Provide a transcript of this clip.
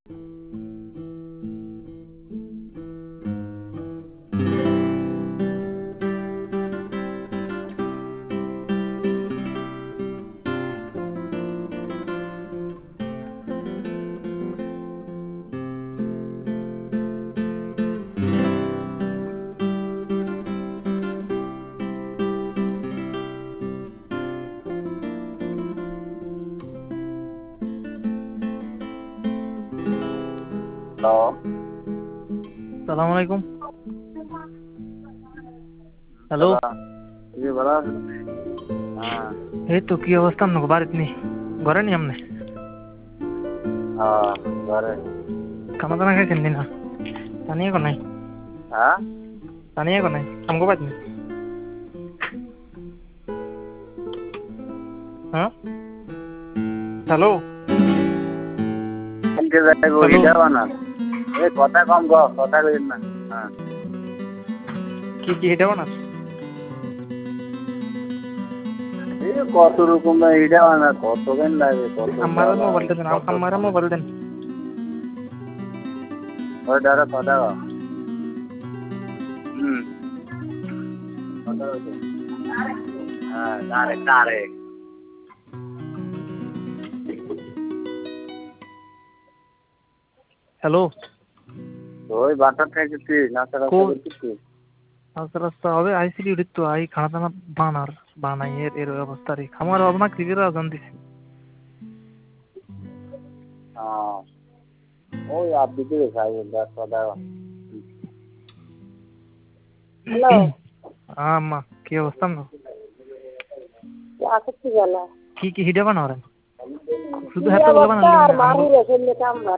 Hello, সালাম আলাইকুম। Hello, সালাম। জি ভালো আছেন? হ্যাঁ, এই তো কি অবস্থা আপনাকে বাড়িতে নেই? ঘরে নি আপনি? হ্যাঁ, ঘরে। খানা দানা খাইছেন না? জানিয়ে কো নাই, হ্যাঁ, জানিয়ে কো নাই আমগো বাড়িতে নেই। হ্যাঁ, হ্যালো এনকে যাইবো হ্যালো, ইটা বানান। এই কথা কম গো, কথা কইন না। হ্যাঁ, কি কি হেঁটে বানাস? এই কত রকমের ইটা বানা, কত কেন লাগে, কত আমার জ্বালা, মোবাইলটা দেন, কত আমার সময়। মোবাইল দেন। ওই দাঁড়া কথা কও। হুম, কথা কইছে। হ্যাঁ, তারেক। হ্যালো, ওই বাটার খাইছিস, নাস্তা কো টাস্তা করছিস? রাস্তা রাস্তা হবে আইসিডি উঠিত তো আই খানা দানা বানাই এর অবস্থা রে খামার অবনা ক্রিকেট আজান দিছি। হ্যাঁ, ওই আপনি কি খাইবেন, কথা কও। হ্যালো, আম্মা কি অবস্থা না? আসছি গেল। কি কি হিডে বানাওরেন? শুধু কি হাতে গুলো অবস্থা বানালি আর না আমগো মানুষ এসে কাম